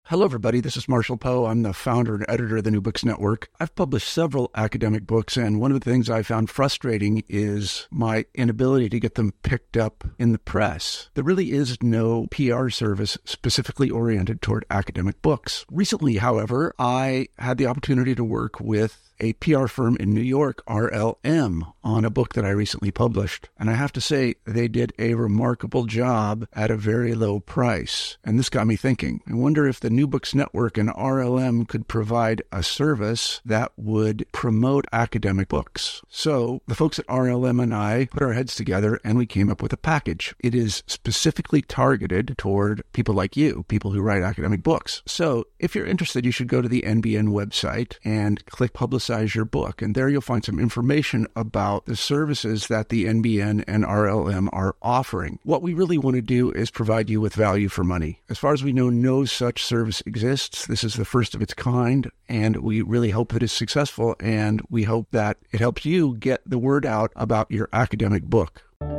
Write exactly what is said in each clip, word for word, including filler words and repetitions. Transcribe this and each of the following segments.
Hello, everybody. This is Marshall Poe. I'm the founder and editor of the New Books Network. I've published several academic books, and one of the things I found frustrating is my inability to get them picked up in the press. There really is no P R service specifically oriented toward academic books. Recently, however, I had the opportunity to work with a P R firm in New York, R L M, on a book that I recently published. And I have to say, they did a remarkable job at a very low price. And this got me thinking. I wonder if the New Books Network and R L M could provide a service that would promote academic books. So the folks at R L M and I put our heads together and we came up with a package. It is specifically targeted toward people like you, people who write academic books. So if you're interested, you should go to the N B N website and click Publicize your book. And there you'll find some information about the services that the N B N and R L M are offering. What we really want to do is provide you with value for money. As far as we know, no such service exists. This is the first of its kind, and we really hope that it's successful, and we hope that it helps you get the word out about your academic book.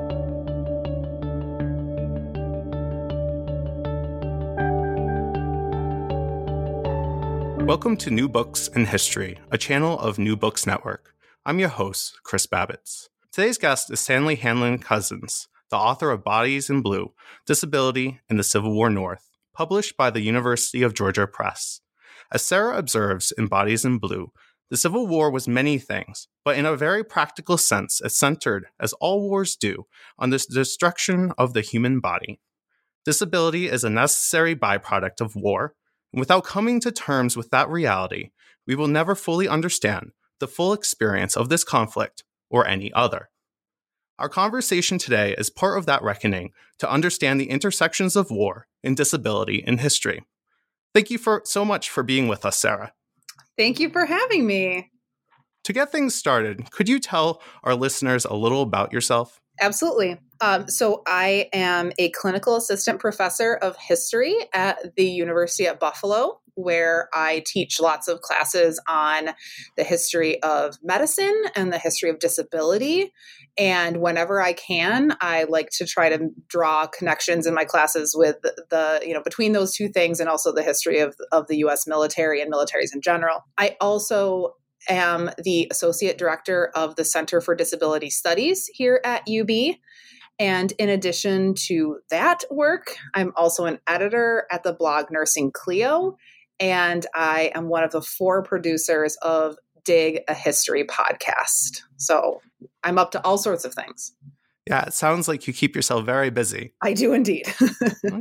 Welcome to New Books in History, a channel of New Books Network. I'm your host, Chris Babbitts. Today's guest is Stanley Hanlon Cousins, the author of Bodies in Blue, Disability in the Civil War North, published by the University of Georgia Press. As Sarah observes in Bodies in Blue, the Civil War was many things, but in a very practical sense, it centered, as all wars do, on the destruction of the human body. Disability is a necessary byproduct of war. Without coming to terms with that reality, we will never fully understand the full experience of this conflict or any other. Our conversation today is part of that reckoning to understand the intersections of war and disability in history. Thank you for so much for being with us, Sarah. Thank you for having me. To get things started, could you tell our listeners a little about yourself? Absolutely. Um, so I am a clinical assistant professor of history at the University at Buffalo, where I teach lots of classes on the history of medicine and the history of disability. And whenever I can, I like to try to draw connections in my classes with the, you know, between those two things and also the history of, of the U S military and militaries in general. I also am the associate director of the Center for Disability Studies here at U B. And in addition to that work, I'm also an editor at the blog Nursing Clio, and I am one of the four producers of Dig, a History podcast. So I'm up to all sorts of things. Yeah, it sounds like you keep yourself very busy. I do indeed. Okay.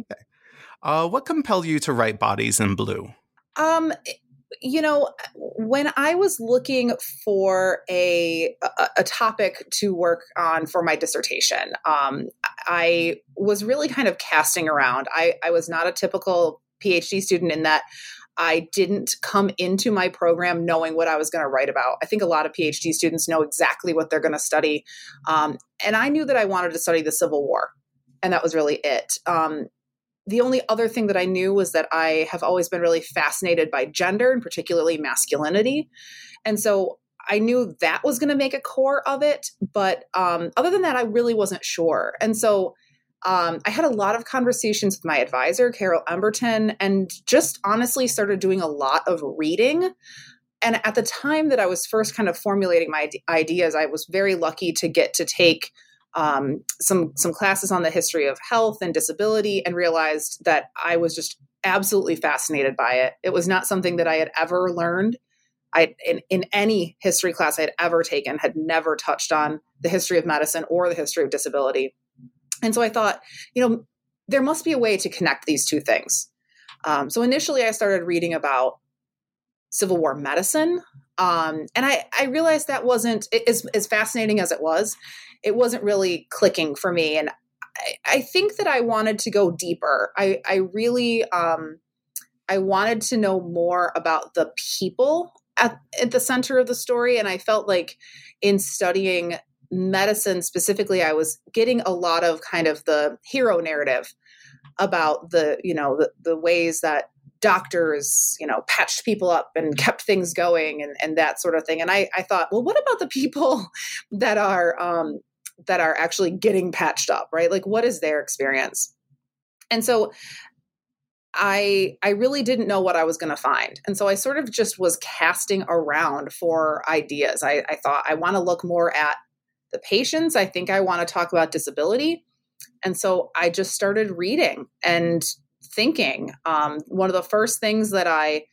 Uh, what compelled you to write Bodies in Blue? Um, You know, when I was looking for a, a, a topic to work on for my dissertation, um, I was really kind of casting around. I, I was not a typical PhD student in that I didn't come into my program knowing what I was going to write about. I think a lot of PhD students know exactly what they're going to study. Um, and I knew that I wanted to study the Civil War, and that was really it. Um, The only other thing that I knew was that I have always been really fascinated by gender and particularly masculinity. And so I knew that was going to make a core of it. But um, other than that, I really wasn't sure. And so um, I had a lot of conversations with my advisor, Carol Emberton, and just honestly started doing a lot of reading. And at the time that I was first kind of formulating my ideas, I was very lucky to get to take Um, some some classes on the history of health and disability, and realized that I was just absolutely fascinated by it. It was not something that I had ever learned. I in, in any history class I had ever taken, had never touched on the history of medicine or the history of disability. And so I thought, you know, there must be a way to connect these two things. Um, so initially I started reading about Civil War medicine. Um, and I, I realized that wasn't, as, as fascinating as it was, it wasn't really clicking for me. And I, I think that I wanted to go deeper. I, I really, um, I wanted to know more about the people at, at the center of the story. And I felt like in studying medicine specifically, I was getting a lot of kind of the hero narrative about the, you know, the, the ways that doctors, you know, patched people up and kept things going and, and that sort of thing. And I, I thought, well, what about the people that are, um, that are actually getting patched up, right? Like, what is their experience? And so I I really didn't know what I was going to find. And so I sort of just was casting around for ideas. I, I thought I want to look more at the patients. I think I want to talk about disability. And so I just started reading and thinking. Um, one of the first things that I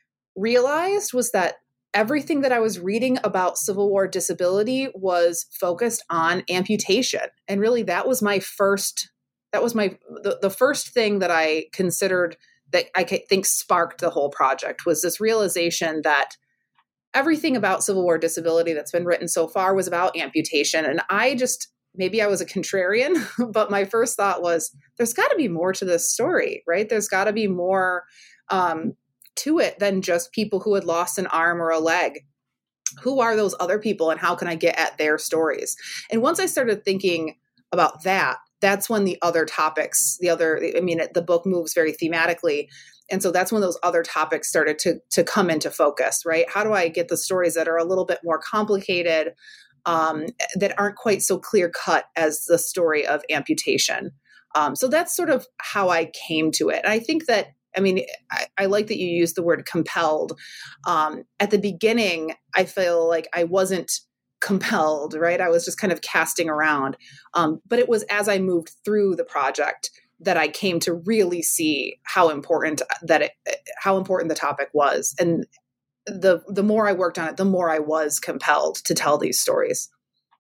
realized was that everything that I was reading about Civil War disability was focused on amputation. And really that was my first, that was my, the, the first thing that I considered that I think sparked the whole project was this realization that everything about Civil War disability that's been written so far was about amputation. And I just, maybe I was a contrarian, but my first thought was, there's got to be more to this story, right? There's got to be more um, to it than just people who had lost an arm or a leg. Who are those other people and how can I get at their stories? And once I started thinking about that, that's when the other topics, the other, I mean, the book moves very thematically. And so that's when those other topics started to, to come into focus, right? How do I get the stories that are a little bit more complicated, um, that aren't quite so clear cut as the story of amputation? Um, so that's sort of how I came to it. And I think that, I mean, I, I like that you use the word compelled. Um, at the beginning, I feel like I wasn't compelled, right? I was just kind of casting around. Um, but it was as I moved through the project that I came to really see how important that it, how important the topic was. And the the more I worked on it, the more I was compelled to tell these stories.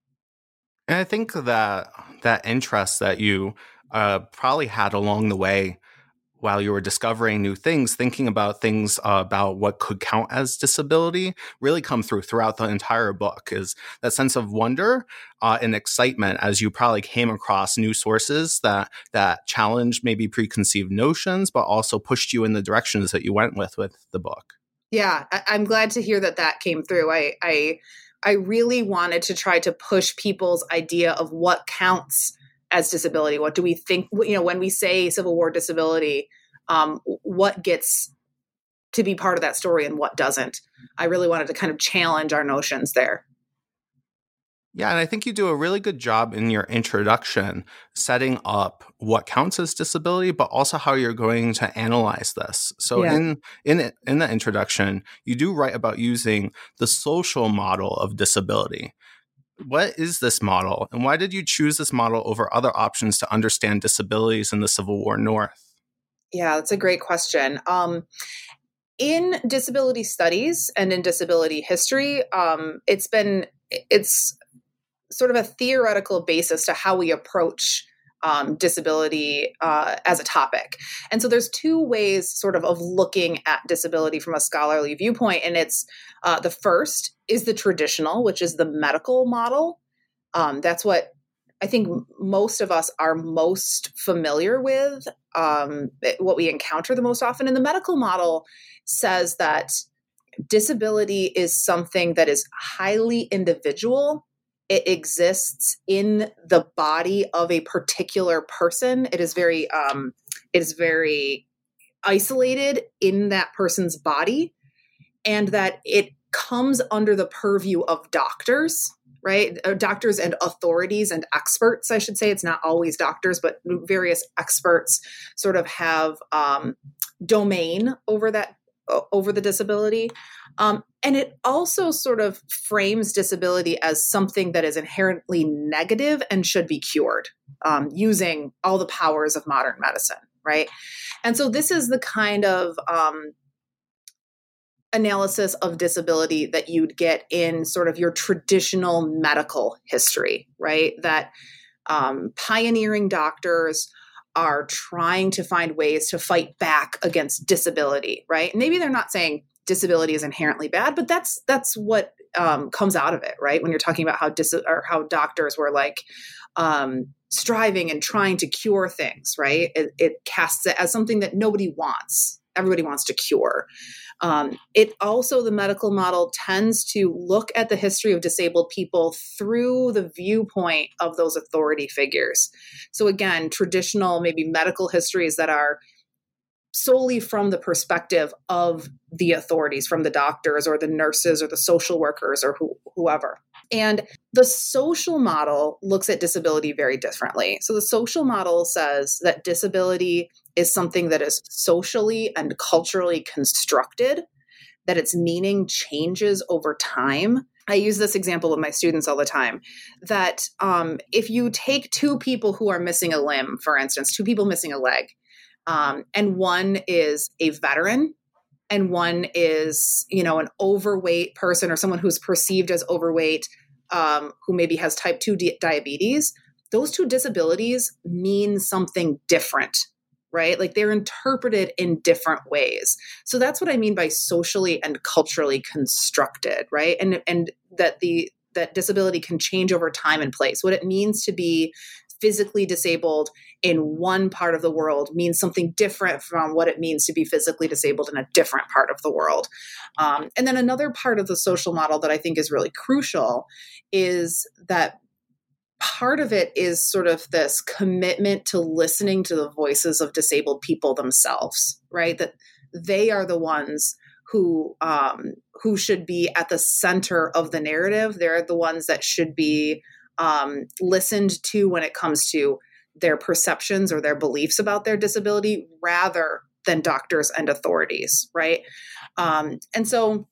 And I think that that interest that you uh, probably had along the way while you were discovering new things, thinking about things uh, about what could count as disability really come through throughout the entire book, is that sense of wonder uh, and excitement as you probably came across new sources that that challenged maybe preconceived notions, but also pushed you in the directions that you went with with the book. Yeah, I- I'm glad to hear that that came through. I, I I really wanted to try to push people's idea of what counts as disability. What do we think, you know, when we say Civil War disability, um, what gets to be part of that story and what doesn't? I really wanted to kind of challenge our notions there. Yeah, and I think you do a really good job in your introduction setting up what counts as disability, but also how you're going to analyze this. So Yeah. in in it, in the introduction, you do write about using the social model of disability. What is this model, and why did you choose this model over other options to understand disabilities in the Civil War North? Yeah, that's a great question. Um, in disability studies and in disability history, um, it's been it's sort of a theoretical basis to how we approach um, disability uh, as a topic. And so there's two ways sort of of looking at disability from a scholarly viewpoint. And it's uh, the first is the traditional, which is the medical model. Um, that's what I think most of us are most familiar with, um, what we encounter the most often. And the medical model says that disability is something that is highly individual. It exists in the body of a particular person. It is very, um, it is very isolated in that person's body, and that it comes under the purview of doctors, right? Doctors and authorities and experts, I should say. It's not always doctors, but various experts sort of have um, domain over that, over the disability. Um, and it also sort of frames disability as something that is inherently negative and should be cured, um, using all the powers of modern medicine, right? And so this is the kind of um, analysis of disability that you'd get in sort of your traditional medical history, right? That um, pioneering doctors are trying to find ways to fight back against disability, right? Maybe they're not saying disability is inherently bad, but that's that's what um, comes out of it, right? When you're talking about how dis- or how doctors were like um, striving and trying to cure things, right? It, it casts it as something that nobody wants. Everybody wants to cure. Um, it also, the medical model tends to look at the history of disabled people through the viewpoint of those authority figures. So again, traditional, maybe medical histories that are solely from the perspective of the authorities, from the doctors or the nurses or the social workers or who, whoever. And the social model looks at disability very differently. So the social model says that disability is something that is socially and culturally constructed, that its meaning changes over time. I use this example with my students all the time, that um, if you take two people who are missing a limb, for instance, two people missing a leg, um, and one is a veteran and one is, you know, an overweight person or someone who's perceived as overweight, um, who maybe has type two di- diabetes, those two disabilities mean something different, right? Like they're interpreted in different ways. So that's what I mean by socially and culturally constructed, right? And and that the that disability can change over time and place. What it means to be physically disabled in one part of the world means something different from what it means to be physically disabled in a different part of the world. Um, and then another part of the social model that I think is really crucial is that part of it is sort of this commitment to listening to the voices of disabled people themselves, right? That they are the ones who um, who should be at the center of the narrative. They're the ones that should be um, listened to when it comes to their perceptions or their beliefs about their disability, rather than doctors and authorities, right? Um, and so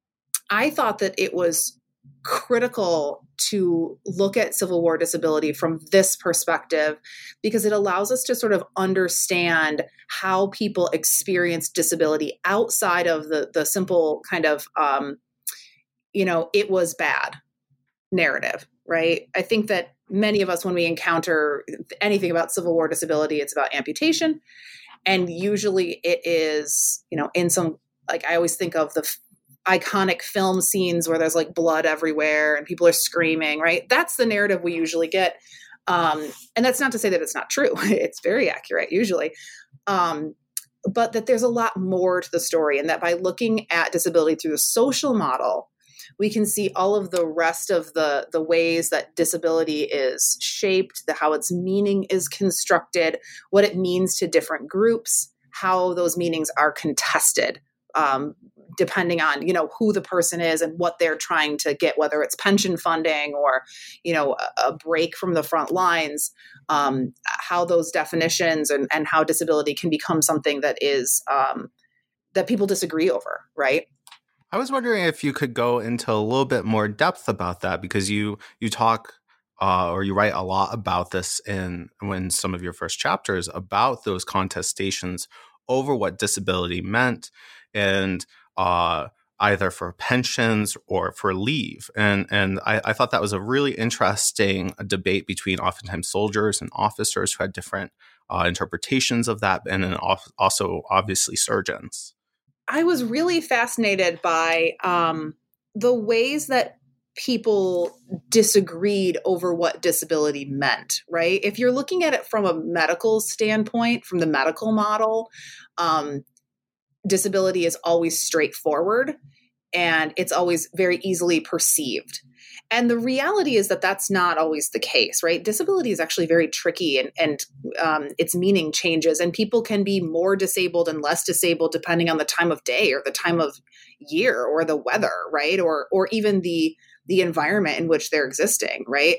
I thought that it was critical to look at Civil War disability from this perspective, because it allows us to sort of understand how people experience disability outside of the, the simple kind of, um, you know, it was bad narrative, right? I think that many of us, when we encounter anything about Civil War disability, it's about amputation. And usually it is, you know, in some, like I always think of the f- iconic film scenes where there's like blood everywhere and people are screaming, right? That's the narrative we usually get. Um, and that's not to say that it's not true. It's very accurate usually. Um, but that there's a lot more to the story, and that by looking at disability through the social model, we can see all of the rest of the, the ways that disability is shaped, the, how its meaning is constructed, what it means to different groups, how those meanings are contested, um, depending on, you know, who the person is and what they're trying to get, whether it's pension funding or, you know, a, a break from the front lines, um, how those definitions and, and how disability can become something that is, um, that people disagree over, right? I was wondering if you could go into a little bit more depth about that, because you you talk uh, or you write a lot about this in when some of your first chapters about those contestations over what disability meant, and uh, either for pensions or for leave. And and I, I thought that was a really interesting debate between oftentimes soldiers and officers who had different uh, interpretations of that, and then also obviously surgeons. I was really fascinated by um, the ways that people disagreed over what disability meant, right? If you're looking at it from a medical standpoint, from the medical model, um, disability is always straightforward and it's always very easily perceived. And the reality is that that's not always the case, right? Disability is actually very tricky, and, and um, its meaning changes, and people can be more disabled and less disabled depending on the time of day or the time of year or the weather, right? Or or even the the environment in which they're existing, right?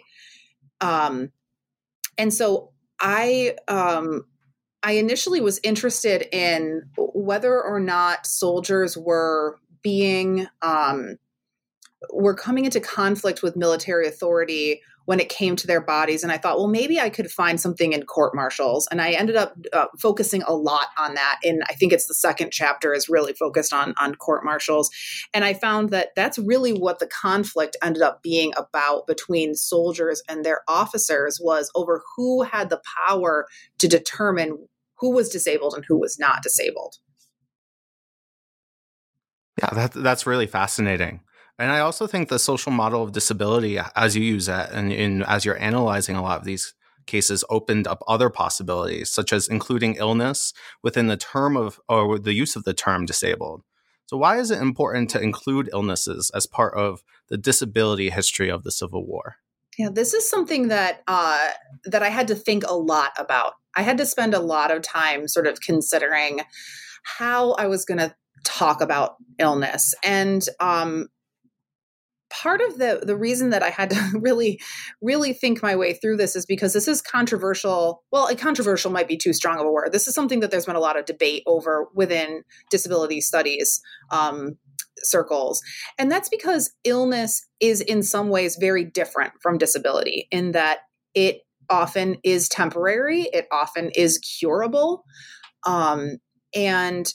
Um, and so I um, I initially was interested in whether or not soldiers were being um, were coming into conflict with military authority when it came to their bodies. And I thought, well, maybe I could find something in court martials. And I ended up uh, focusing a lot on that. And I think it's the second chapter is really focused on, on court martials. And I found that that's really what the conflict ended up being about between soldiers and their officers, was over who had the power to determine who was disabled and who was not disabled. Yeah, that, that's really fascinating. And I also think the social model of disability, as you use it, and, and as you're analyzing a lot of these cases, opened up other possibilities, such as including illness within the term of, or the use of the term disabled. So why is it important to include illnesses as part of the disability history of the Civil War? Yeah, this is something that uh, that I had to think a lot about. I had to spend a lot of time sort of considering how I was going to talk about illness. And um, part of the the reason that I had to really, really think my way through this is because this is controversial. Well, controversial might be too strong of a word. This is something that there's been a lot of debate over within disability studies um, circles. And that's because illness is in some ways very different from disability in that it often is temporary. It often is curable. Um, and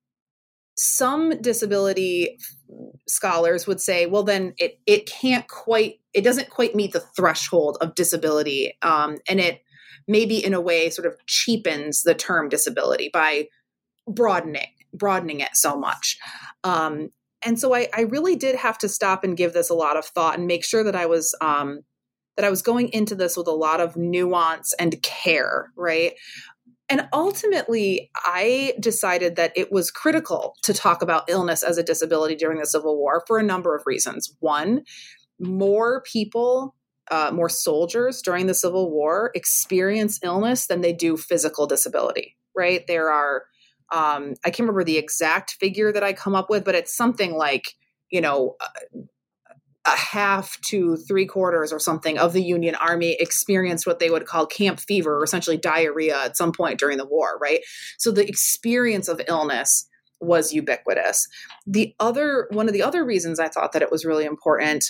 some disability scholars would say, well, then it it can't quite, it doesn't quite meet the threshold of disability. Um, and it maybe in a way sort of cheapens the term disability by broadening, broadening it so much. Um, and so I, I really did have to stop and give this a lot of thought and make sure that I was, um, that I was going into this with a lot of nuance and care, right? And ultimately, I decided that it was critical to talk about illness as a disability during the Civil War for a number of reasons. One, more people, uh, more soldiers during the Civil War experience illness than they do physical disability, right? There are, um, I can't remember the exact figure that I come up with, but it's something like, you know, uh, a half to three quarters or something of the Union Army experienced what they would call camp fever, or essentially diarrhea at some point during the war, right? So the experience of illness was ubiquitous. The other, one of the other reasons I thought that it was really important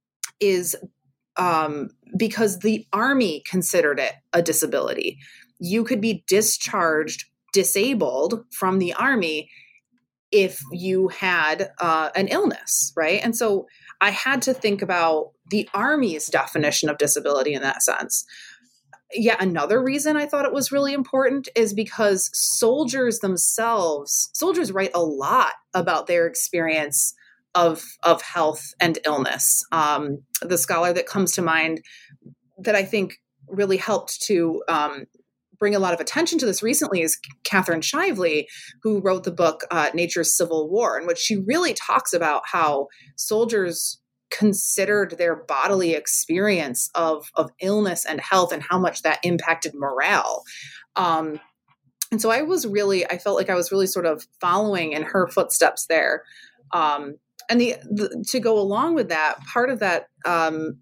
is um, because the Army considered it a disability. You could be discharged disabled from the Army if you had uh, an illness, right? And so I had to think about the Army's definition of disability in that sense. Yet another reason I thought it was really important is because soldiers themselves, soldiers write a lot about their experience of, of health and illness. Um, the scholar that comes to mind that I think really helped to um, bring a lot of attention to this recently is Catherine Shively, who wrote the book uh, Nature's Civil War, in which she really talks about how soldiers considered their bodily experience of, of illness and health and how much that impacted morale. Um, and so I was really, I felt like I was really sort of following in her footsteps there. Um, and the, the to go along with that, part of that, um,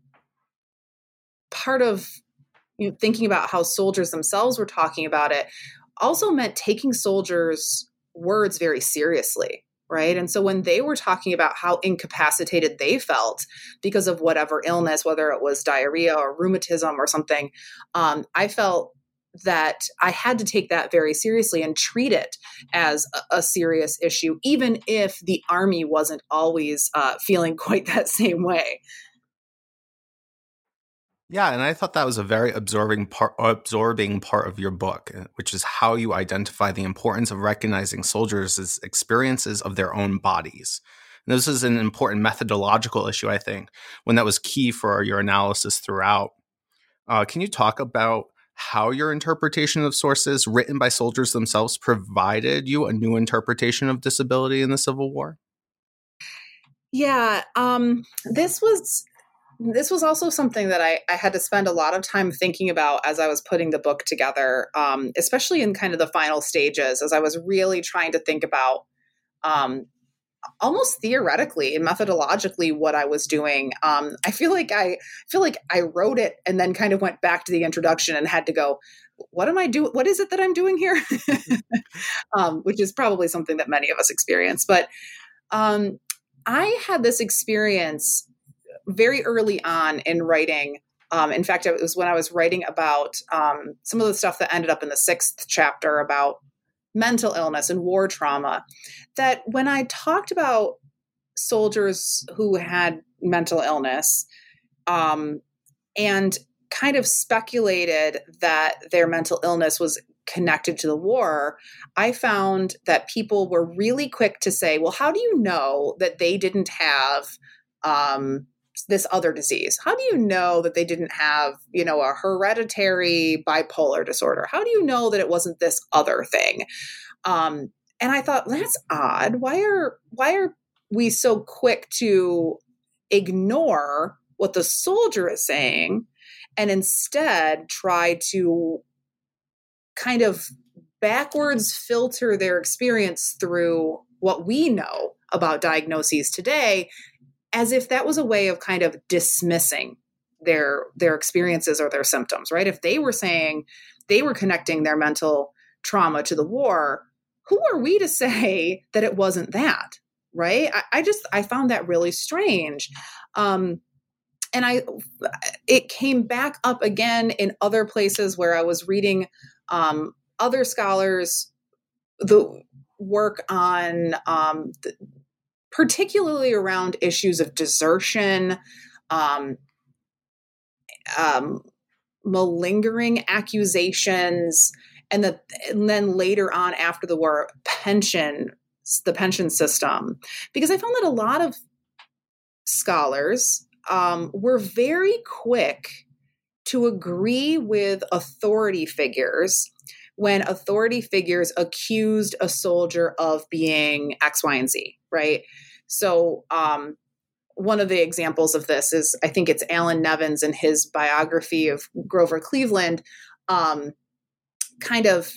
part of you know, thinking about how soldiers themselves were talking about it also meant taking soldiers' words very seriously, right? And so when they were talking about how incapacitated they felt because of whatever illness, whether it was diarrhea or rheumatism or something, um, I felt that I had to take that very seriously and treat it as a, a serious issue, even if the Army wasn't always uh, feeling quite that same way. Yeah, and I thought that was a very absorbing part, absorbing part of your book, which is how you identify the importance of recognizing soldiers' experiences of their own bodies. And this is an important methodological issue, I think, when that was key for your analysis throughout. Uh, can you talk about how your interpretation of sources written by soldiers themselves provided you a new interpretation of disability in the Civil War? Yeah, um, this was... This was also something that I, I had to spend a lot of time thinking about as I was putting the book together, um, especially in kind of the final stages, as I was really trying to think about um, almost theoretically and methodologically what I was doing. Um, I feel like I feel like I wrote it and then kind of went back to the introduction and had to go, what am I doing? What is it that I'm doing here? um, which is probably something that many of us experience. But um, I had this experience very early on in writing. Um, in fact, it was when I was writing about um, some of the stuff that ended up in the sixth chapter about mental illness and war trauma, that when I talked about soldiers who had mental illness um, and kind of speculated that their mental illness was connected to the war, I found that people were really quick to say, well, how do you know that they didn't have um, this other disease? How do you know that they didn't have, you know, a hereditary bipolar disorder? How do you know that it wasn't this other thing? Um, and I thought, that's odd. Why are, why are we so quick to ignore what the soldier is saying and instead try to kind of backwards filter their experience through what we know about diagnoses today as if that was a way of kind of dismissing their their experiences or their symptoms, right? If they were saying they were connecting their mental trauma to the war, who are we to say that it wasn't that, right? I, I just, I found that really strange. Um, and I, it came back up again in other places where I was reading um, other scholars, the work on um, the, particularly around issues of desertion, um, um, malingering accusations, and, the, and then later on after the war, pension, the pension system. Because I found that a lot of scholars um, were very quick to agree with authority figures when authority figures accused a soldier of being X, Y, and Z, right? So um, one of the examples of this is, I think it's Alan Nevins in his biography of Grover Cleveland, um, kind of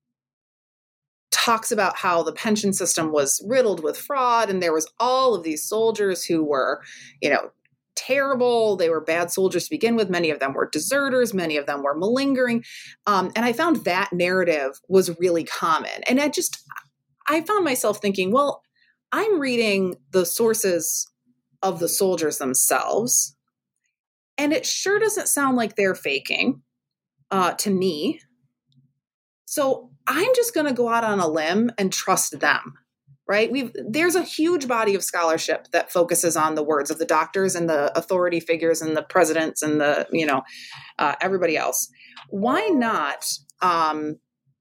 talks about how the pension system was riddled with fraud, and there was all of these soldiers who were, you know, terrible. They were bad soldiers to begin with. Many of them were deserters. Many of them were malingering. Um, and I found that narrative was really common. And I just, I found myself thinking, well, I'm reading the sources of the soldiers themselves, and it sure doesn't sound like they're faking uh, to me. So I'm just going to go out on a limb and trust them. Right? We've, there's a huge body of scholarship that focuses on the words of the doctors and the authority figures and the presidents and the, you know, uh, everybody else. Why not, um,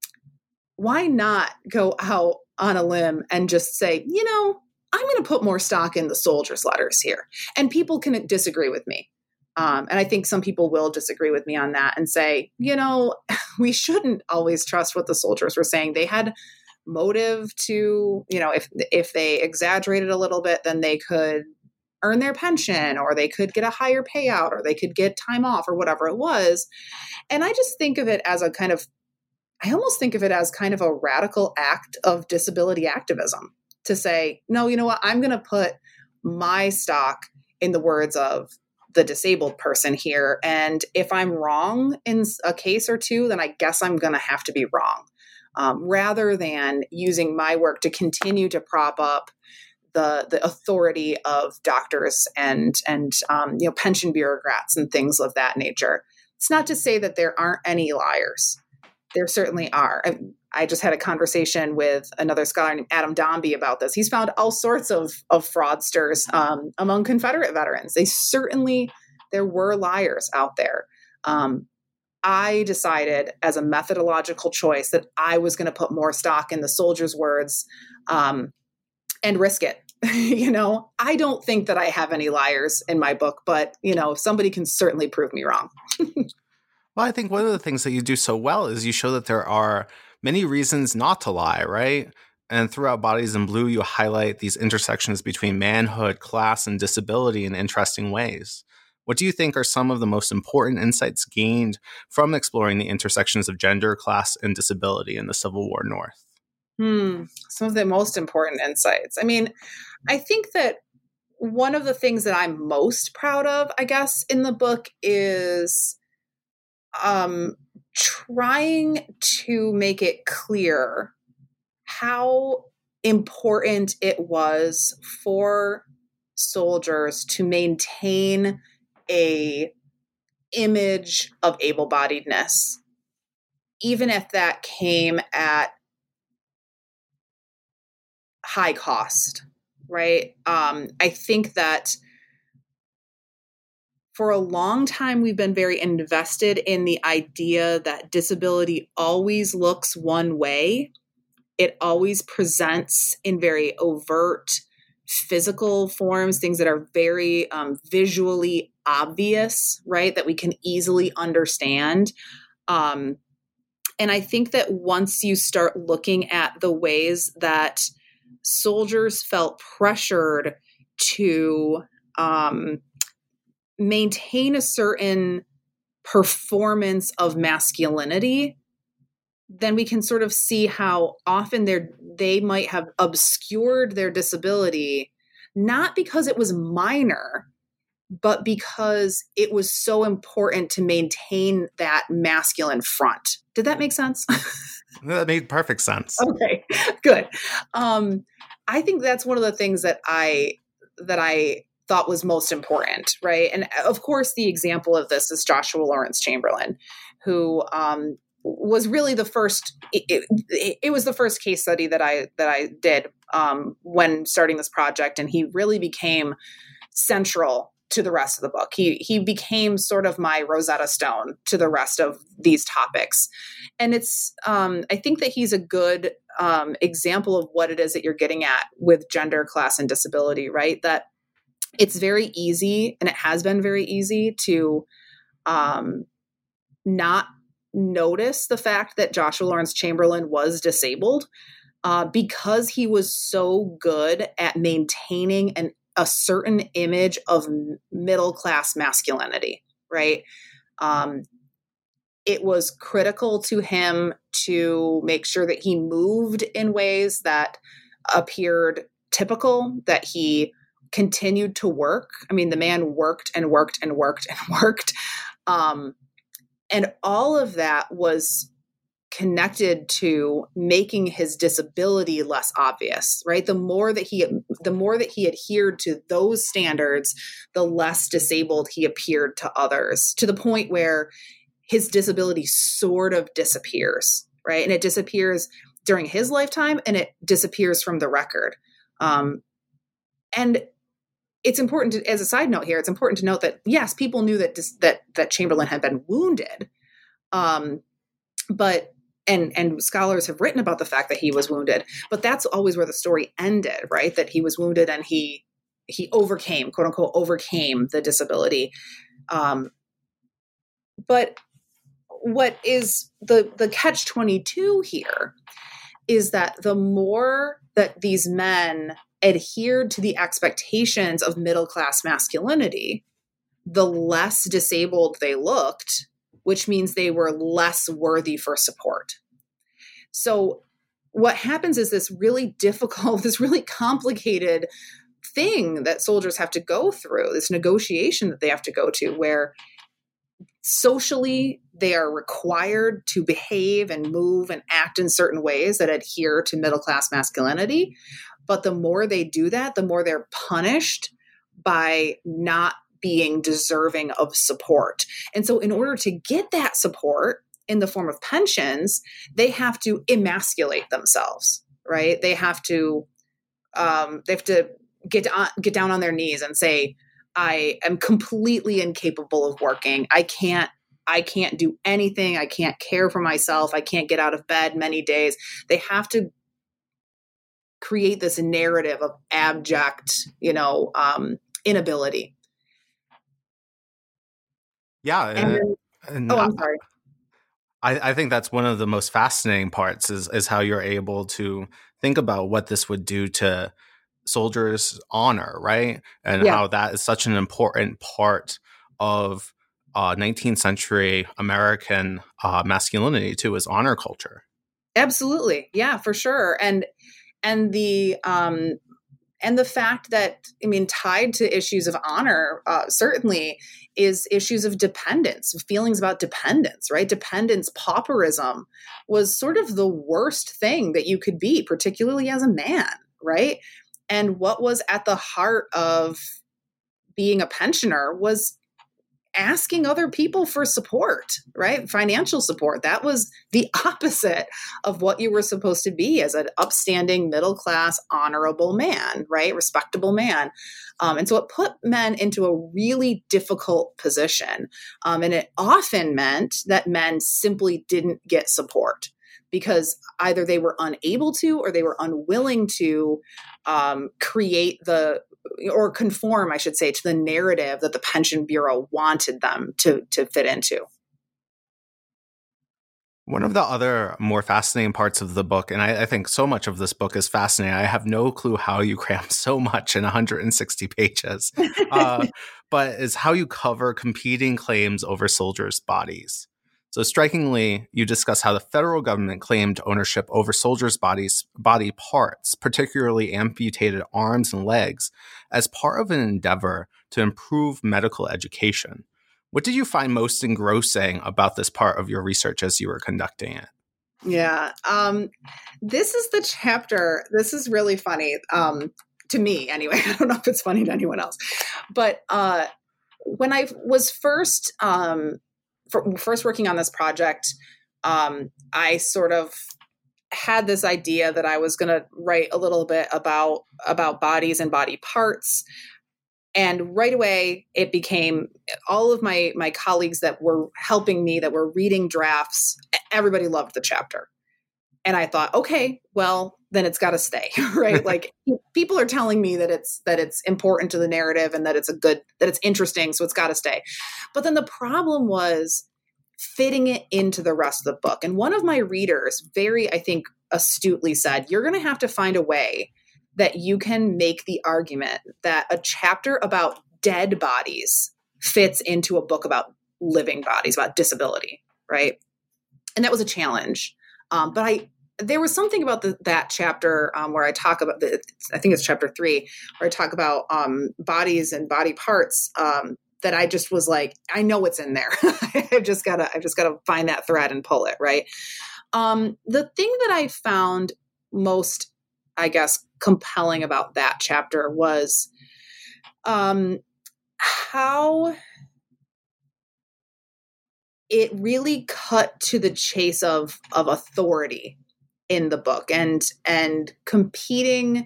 why not go out on a limb and just say, you know, I'm going to put more stock in the soldiers' letters here, and people can disagree with me. Um, and I think some people will disagree with me on that and say, you know, we shouldn't always trust what the soldiers were saying. They had motive to, you know, if if they exaggerated a little bit, then they could earn their pension, or they could get a higher payout, or they could get time off, or whatever it was. And I just think of it as a kind of, I almost think of it as kind of a radical act of disability activism to say, no, you know what, I'm going to put my stock in the words of the disabled person here. And if I'm wrong in a case or two, then I guess I'm going to have to be wrong. Um, rather than using my work to continue to prop up the the authority of doctors and and um, you know, pension bureaucrats and things of that nature. It's not to say that there aren't any liars. There certainly are. I, I just had a conversation with another scholar named Adam Dombey about this. He's found all sorts of of fraudsters um, among Confederate veterans. They certainly, there were liars out there. Um, I decided as a methodological choice that I was going to put more stock in the soldiers' words um, and risk it. You know, I don't think that I have any liars in my book, but, you know, somebody can certainly prove me wrong. Well, I think one of the things that you do so well is you show that there are many reasons not to lie, right? And throughout Bodies in Blue, you highlight these intersections between manhood, class, and disability in interesting ways. What do you think are some of the most important insights gained from exploring the intersections of gender, class, and disability in the Civil War North? Hmm. Some of the most important insights. I mean, I think that one of the things that I'm most proud of, I guess, in the book is um, trying to make it clear how important it was for soldiers to maintain a image of able-bodiedness, even if that came at high cost, right? Um, I think that for a long time, we've been very invested in the idea that disability always looks one way. It always presents in very overt physical forms, things that are very um, visually obvious, right? That we can easily understand. Um, and I think that once you start looking at the ways that soldiers felt pressured to um, maintain a certain performance of masculinity, then we can sort of see how often they they might have obscured their disability not because it was minor, but because it was so important to maintain that masculine front. Did that make sense? That made perfect sense. Okay, good. Um, I think that's one of the things that I that I thought was most important, right? And of course, the example of this is Joshua Lawrence Chamberlain, who um, was really the first. It, it, it was the first case study that I that I did um, when starting this project, and he really became central to the rest of the book. He he became sort of my Rosetta Stone to the rest of these topics. And it's, um, I think that he's a good um, example of what it is that you're getting at with gender, class, and disability, right? That it's very easy, and it has been very easy to um, not notice the fact that Joshua Lawrence Chamberlain was disabled uh, because he was so good at maintaining an a certain image of middle-class masculinity, right? Um, it was critical to him to make sure that he moved in ways that appeared typical, that he continued to work. I mean, the man worked and worked and worked and worked. Um, and all of that was connected to making his disability less obvious, right? The more that he, the more that he adhered to those standards, the less disabled he appeared to others, to the point where his disability sort of disappears, right? And it disappears during his lifetime, and it disappears from the record. Um, and it's important to, as a side note here, it's important to note that yes, people knew that that that Chamberlain had been wounded, um, but And and scholars have written about the fact that he was wounded, but that's always where the story ended, right? That he was wounded and he he overcame, quote unquote, overcame the disability. Um, but what is the the catch twenty-two here is that the more that these men adhered to the expectations of middle class masculinity, the less disabled they looked, which means they were less worthy for support. So what happens is this really difficult, this really complicated thing that soldiers have to go through, this negotiation that they have to go to, where socially they are required to behave and move and act in certain ways that adhere to middle-class masculinity. But the more they do that, the more they're punished by not being deserving of support. And so in order to get that support in the form of pensions, they have to emasculate themselves, right? They have to, um, they have to get on, get down on their knees and say, I am completely incapable of working. I can't, I can't do anything. I can't care for myself. I can't get out of bed many days. They have to create this narrative of abject, you know, um, inability. Yeah. And then, and oh, I'm sorry. I, I think that's one of the most fascinating parts is, is how you're able to think about what this would do to soldiers' honor, right? And Yeah. how that is such an important part of uh, nineteenth century American uh, masculinity too, is honor culture. Absolutely. Yeah, for sure. And, and the, um, and the fact that, I mean, tied to issues of honor, uh, certainly is issues of dependence, feelings about dependence, right? Dependence, pauperism was sort of the worst thing that you could be, particularly as a man, right? And what was at the heart of being a pensioner was asking other people for support, right? Financial support. That was the opposite of what you were supposed to be as an upstanding, middle-class, honorable man, right? Respectable man. Um, and so it put men into a really difficult position. Um, and it often meant that men simply didn't get support because either they were unable to or they were unwilling to um, create the or conform, I should say, to the narrative that the Pension Bureau wanted them to, to fit into. One of the other more fascinating parts of the book, and I, I think so much of this book is fascinating. I have no clue how you cram so much in one hundred sixty pages, uh, but is how you cover competing claims over soldiers' bodies. So strikingly, you discuss how the federal government claimed ownership over soldiers' bodies, body parts, particularly amputated arms and legs, as part of an endeavor to improve medical education. What did you find most engrossing about this part of your research as you were conducting it? Yeah, um, this is the chapter. This is really funny um, to me, anyway. I don't know if it's funny to anyone else, but uh, when I was first um, for, first working on this project, um, I sort of had this idea that I was going to write a little bit about about bodies and body parts. And right away, it became all of my my colleagues that were helping me, that were reading drafts, everybody loved the chapter. And I thought, okay, well, then it's got to stay, right? Like people are telling me that it's that it's important to the narrative and that it's a good, that it's interesting, so it's got to stay. But then the problem was fitting it into the rest of the book. And one of my readers very, I think, astutely said, you're going to have to find a way that you can make the argument that a chapter about dead bodies fits into a book about living bodies, about disability, right? And that was a challenge. Um, but I, there was something about the, that chapter um, where I talk about, the, I think it's chapter three, where I talk about um, bodies and body parts um, that I just was like, I know it's in there. I've just gotta, I've just gotta find that thread and pull it, right? Um, the thing that I found most, I guess, compelling about that chapter was um, how it really cut to the chase of of authority in the book and and competing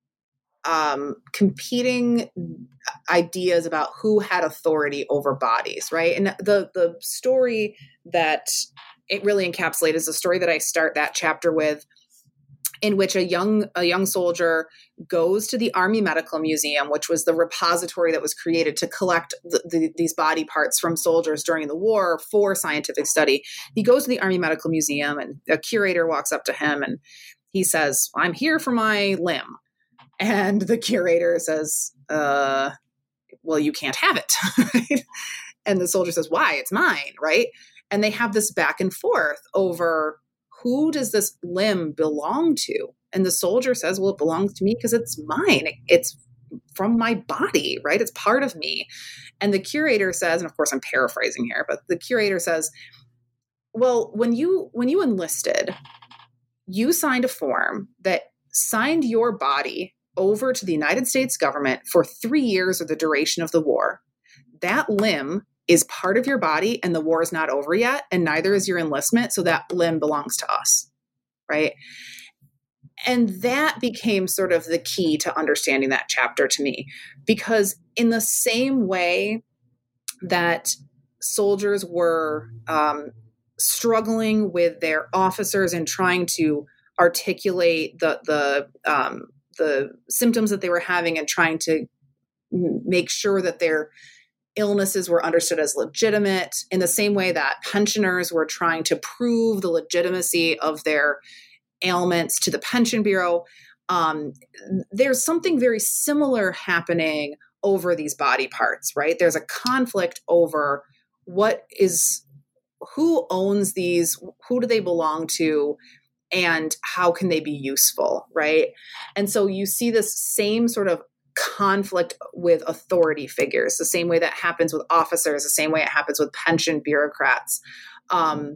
um, competing ideas about who had authority over bodies, right? And the the story that it really encapsulates is the story that I start that chapter with, in which a young a young soldier goes to the Army Medical Museum, which was the repository that was created to collect the, the, these body parts from soldiers during the war for scientific study. He goes to the Army Medical Museum, and a curator walks up to him, and he says, "I'm here for my limb." And the curator says, uh, well, you can't have it. Right? And the soldier says, "Why? It's mine," right? And they have this back and forth over, who does this limb belong to? And the soldier says, well, it belongs to me because it's mine. It's from my body, right? It's part of me. And the curator says, and of course I'm paraphrasing here, but the curator says, well, when you when you enlisted, you signed a form that signed your body over to the United States government for three years or the duration of the war. That limb is part of your body, and the war is not over yet, and neither is your enlistment, so that limb belongs to us, right? And that became sort of the key to understanding that chapter to me, because in the same way that soldiers were um, struggling with their officers and trying to articulate the the um, the symptoms that they were having and trying to make sure that their illnesses were understood as legitimate, in the same way that pensioners were trying to prove the legitimacy of their ailments to the Pension Bureau. Um, there's something very similar happening over these body parts, right? There's a conflict over what is, who owns these, who do they belong to, and how can they be useful, right? And so you see this same sort of conflict with authority figures, the same way that happens with officers, the same way it happens with pension bureaucrats. Um,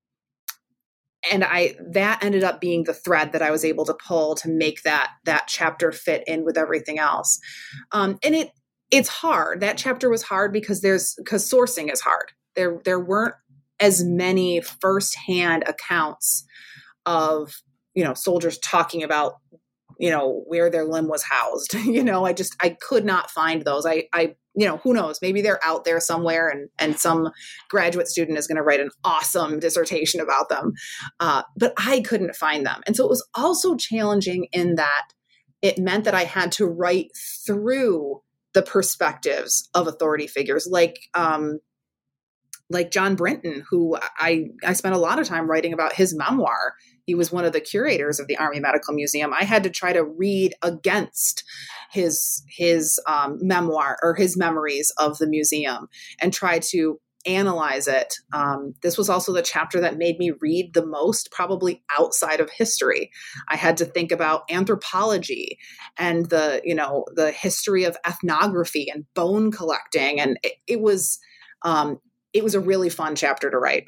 and I, that ended up being the thread that I was able to pull to make that, that chapter fit in with everything else. Um, and it, it's hard. That chapter was hard because there's, because sourcing is hard. There, there weren't as many firsthand accounts of, you know, soldiers talking about, you know, where their limb was housed. You know, I just, I could not find those. I, I, you know, who knows, maybe they're out there somewhere, and, and some graduate student is going to write an awesome dissertation about them. Uh, but I couldn't find them. And so it was also challenging in that it meant that I had to write through the perspectives of authority figures, like, um, like John Brinton, who I, I spent a lot of time writing about his memoir. He was one of the curators of the Army Medical Museum. I had to try to read against his his um, memoir or his memories of the museum and try to analyze it. Um, this was also the chapter that made me read the most, probably outside of history. I had to think about anthropology and the, you know, the history of ethnography and bone collecting. And it, it was, um, it was a really fun chapter to write.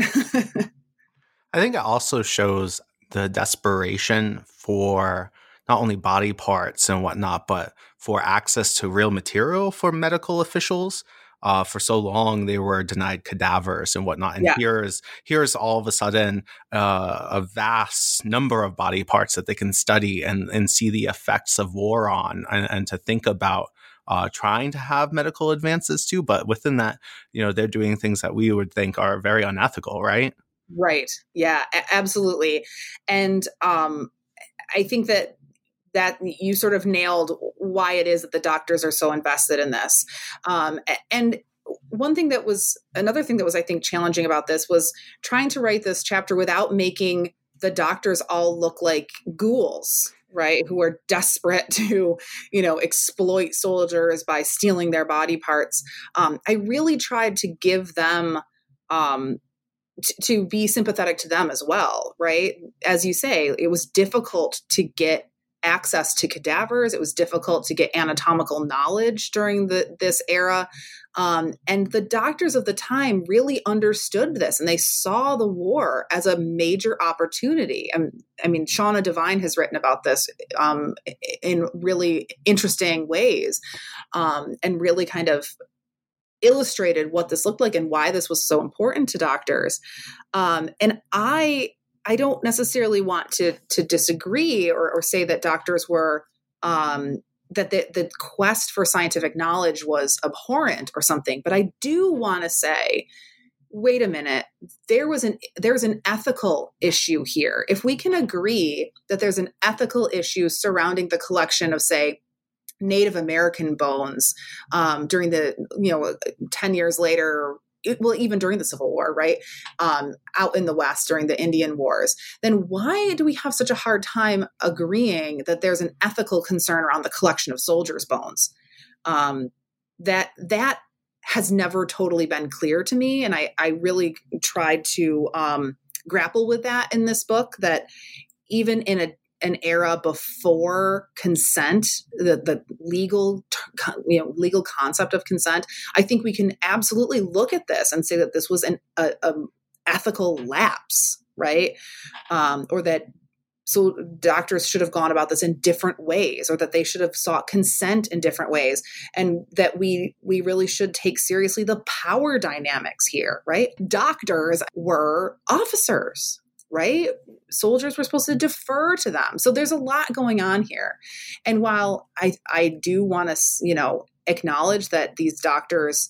I think it also shows the desperation for not only body parts and whatnot, but for access to real material for medical officials. Uh, for so long, they were denied cadavers and whatnot. And Yeah. here's here's all of a sudden uh, a vast number of body parts that they can study and, and see the effects of war on, and, and to think about uh, trying to have medical advances too. But within that, you know, they're doing things that we would think are very unethical, right? Right. Yeah, a- absolutely. And um, I think that that you sort of nailed why it is that the doctors are so invested in this. Um, and one thing that was, another thing that was, I think, challenging about this was trying to write this chapter without making the doctors all look like ghouls, right? Who are desperate to, you know, exploit soldiers by stealing their body parts. Um, I really tried to give them, um, t- to be sympathetic to them as well, right? As you say, it was difficult to get access to cadavers. It was difficult to get anatomical knowledge during the, this era. Um, and the doctors of the time really understood this, and they saw the war as a major opportunity. And I mean, Shauna Devine has written about this um, in really interesting ways, um, and really kind of illustrated what this looked like and why this was so important to doctors. Um, and I I don't necessarily want to to disagree or, or say that doctors were um, that the, the quest for scientific knowledge was abhorrent or something, but I do want to say, wait a minute, there was an there's an ethical issue here. If we can agree that there's an ethical issue surrounding the collection of, say, Native American bones um, during the, you know, ten years later, it, well, even during the Civil War, right, um, out in the West during the Indian Wars, then why do we have such a hard time agreeing that there's an ethical concern around the collection of soldiers' bones? Um, that that has never totally been clear to me, and I, I really tried to um, grapple with that in this book, that even in a an era before consent, the, the legal, you know, legal concept of consent, I think we can absolutely look at this and say that this was an a, a ethical lapse, right? Um, or that so doctors should have gone about this in different ways, or that they should have sought consent in different ways, and that we we really should take seriously the power dynamics here, right? Doctors were officers, right? Soldiers were supposed to defer to them. So there's a lot going on here. And while I, I do want to, you know, acknowledge that these doctors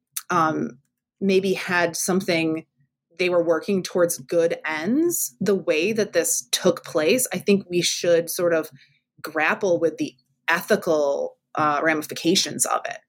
um, maybe had something, they were working towards good ends, the way that this took place, I think we should sort of grapple with the ethical uh, ramifications of it.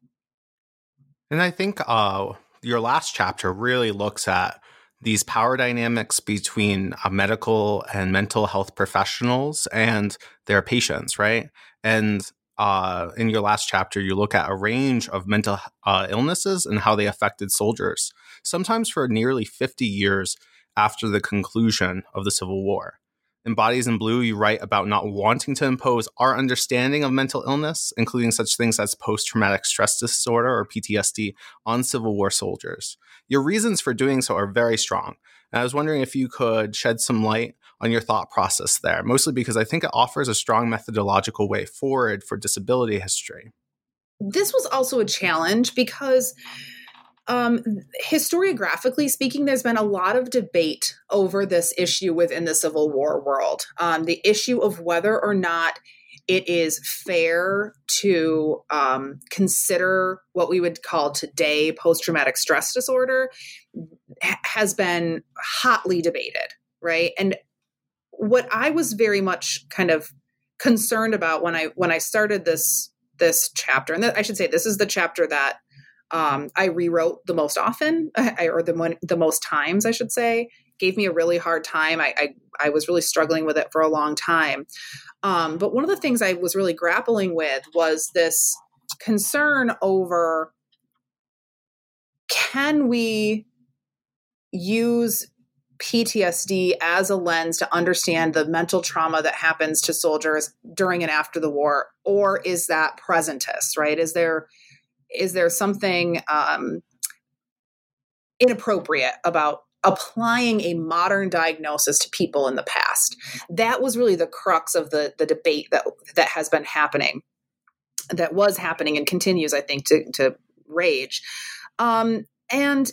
And I think uh, your last chapter really looks at these power dynamics between uh, medical and mental health professionals and their patients, right? And uh, in your last chapter, you look at a range of mental uh, illnesses and how they affected soldiers, sometimes for nearly fifty years after the conclusion of the Civil War. In Bodies in Blue, you write about not wanting to impose our understanding of mental illness, including such things as post-traumatic stress disorder or P T S D, on Civil War soldiers. Your reasons for doing so are very strong. And I was wondering if you could shed some light on your thought process there, mostly because I think it offers a strong methodological way forward for disability history. This was also a challenge because Um, historiographically speaking, there's been a lot of debate over this issue within the Civil War world. Um, the issue of whether or not it is fair to um, consider what we would call today post-traumatic stress disorder ha- has been hotly debated, right? And what I was very much kind of concerned about when I when I started this this chapter, and th- I should say this is the chapter that Um, I rewrote the most often, I, or the one, the most times, I should say, gave me a really hard time. I, I, I was really struggling with it for a long time. Um, but one of the things I was really grappling with was this concern over can we use P T S D as a lens to understand the mental trauma that happens to soldiers during and after the war? Or is that presentist, right? Is there, is there something um, inappropriate about applying a modern diagnosis to people in the past? That was really the crux of the, the debate that, that has been happening, that was happening and continues, I think, to, to rage. Um, and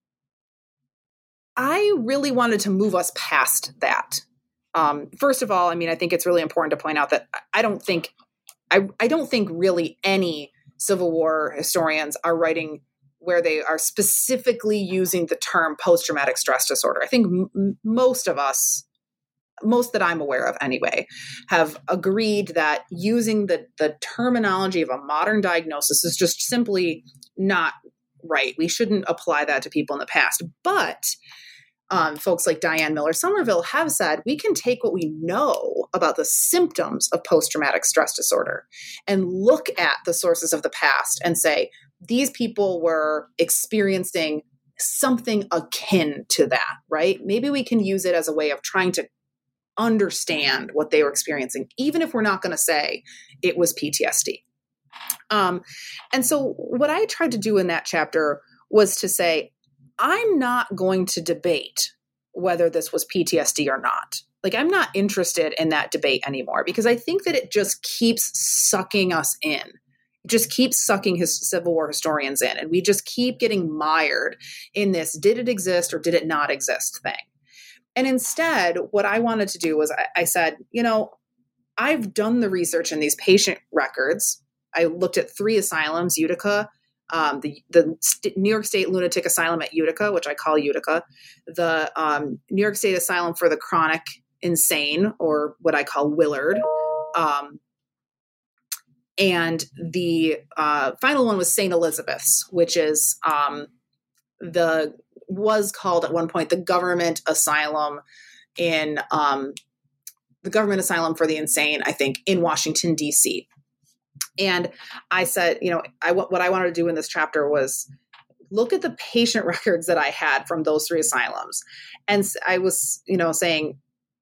I really wanted to move us past that. Um, first of all, I mean, I think it's really important to point out that I don't think, I, I don't think really any Civil War historians are writing where they are specifically using the term post-traumatic stress disorder. I think m- most of us, most that I'm aware of anyway, have agreed that using the, the terminology of a modern diagnosis is just simply not right. We shouldn't apply that to people in the past. But Um, folks like Diane Miller Somerville have said we can take what we know about the symptoms of post-traumatic stress disorder and look at the sources of the past and say, these people were experiencing something akin to that, right? Maybe we can use it as a way of trying to understand what they were experiencing, even if we're not going to say it was P T S D. Um, and so what I tried to do in that chapter was to say, I'm not going to debate whether this was P T S D or not. Like, I'm not interested in that debate anymore because I think that it just keeps sucking us in. It just keeps sucking his Civil War historians in. And we just keep getting mired in this, did it exist or did it not exist thing? And instead, what I wanted to do was I, I said, you know, I've done the research in these patient records. I looked at three asylums, Utica, Um, the the St- New York State Lunatic Asylum at Utica, which I call Utica, the um, New York State Asylum for the Chronic Insane, or what I call Willard, um, and the uh, final one was Saint Elizabeth's, which is um, the was called at one point the Government Asylum in um, the Government Asylum for the Insane, I think, in Washington D C And I said, you know, I, what I wanted to do in this chapter was look at the patient records that I had from those three asylums. And I was, you know, saying,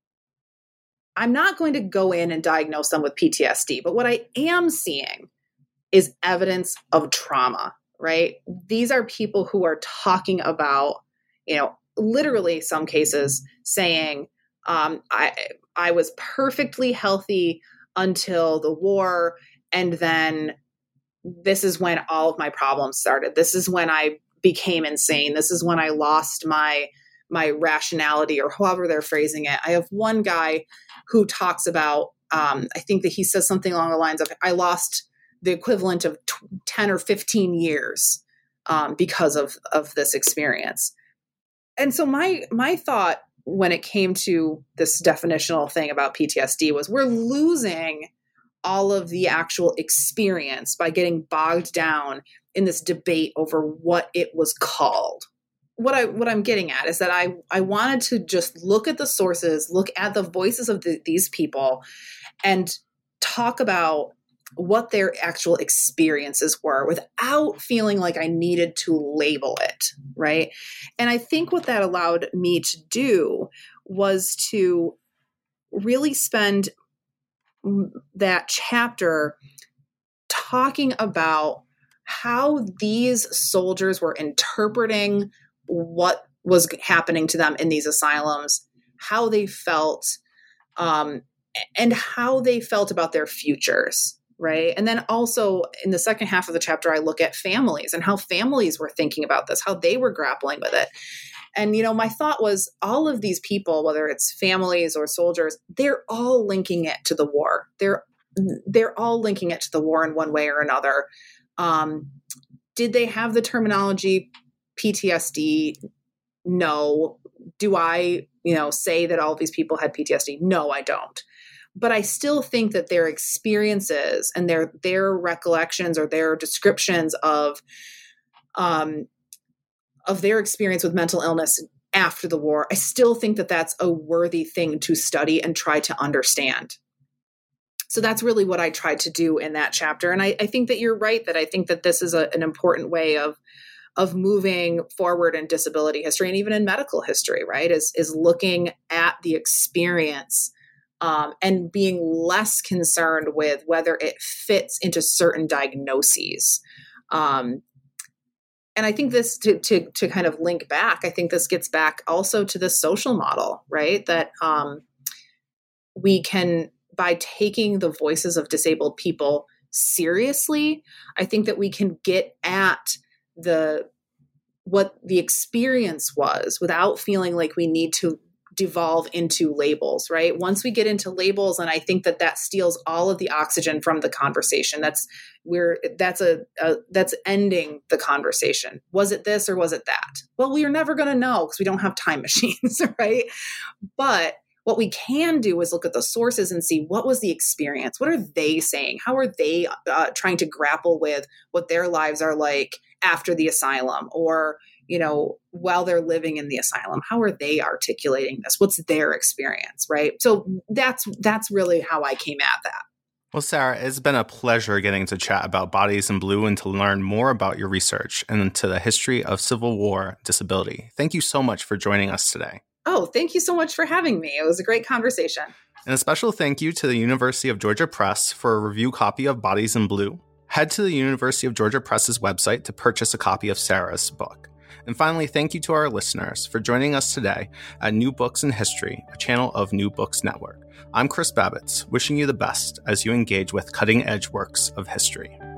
I'm not going to go in and diagnose them with P T S D, but what I am seeing is evidence of trauma, right? These are people who are talking about, you know, literally some cases saying, um, I, I was perfectly healthy until the war. And then this is when all of my problems started. This is when I became insane. This is when I lost my my rationality, or however they're phrasing it. I have one guy who talks about, um, I think that he says something along the lines of, I lost the equivalent of ten or fifteen years um, because of, of this experience. And so my my thought when it came to this definitional thing about P T S D was, we're losing all of the actual experience by getting bogged down in this debate over what it was called. What I what I'm getting at is that I I wanted to just look at the sources, look at the voices of the, these people, and talk about what their actual experiences were without feeling like I needed to label it, right? And I think what that allowed me to do was to really spend that chapter talking about how these soldiers were interpreting what was happening to them in these asylums, how they felt, um, and how they felt about their futures, right? And then also in the second half of the chapter, I look at families and how families were thinking about this, how they were grappling with it. And, you know, my thought was all of these people, whether it's families or soldiers, they're all linking it to the war. They're they're all linking it to the war in one way or another. Um, did they have the terminology P T S D? No. Do I, you know, say that all of these people had P T S D? No, I don't. But I still think that their experiences and their their recollections or their descriptions of um, of their experience with mental illness after the war, I still think that that's a worthy thing to study and try to understand. So that's really what I tried to do in that chapter. And I, I think that you're right, that I think that this is a, an important way of, of moving forward in disability history and even in medical history, right, is, is looking at the experience um, and being less concerned with whether it fits into certain diagnoses. Um, and I think this, to, to, to kind of link back, I think this gets back also to the social model, right, that um, we can, by taking the voices of disabled people seriously, I think that we can get at the what the experience was without feeling like we need to devolve into labels, right? Once we get into labels, and I think that that steals all of the oxygen from the conversation. That's we're that's a, a that's ending the conversation. Was it this or was it that? Well, we are never going to know because we don't have time machines, right? But what we can do is look at the sources and see what was the experience? What are they saying? How are they uh, trying to grapple with what their lives are like after the asylum, or, you know, while they're living in the asylum? How are they articulating this? What's their experience, right? So that's that's really how I came at that. Well, Sarah, it's been a pleasure getting to chat about Bodies in Blue and to learn more about your research and into the history of Civil War disability. Thank you so much for joining us today. Oh, thank you so much for having me. It was a great conversation. And a special thank you to the University of Georgia Press for a review copy of Bodies in Blue. Head to the University of Georgia Press's website to purchase a copy of Sarah's book. And finally, thank you to our listeners for joining us today at New Books in History, a channel of New Books Network. I'm Chris Babbitts, wishing you the best as you engage with cutting-edge works of history.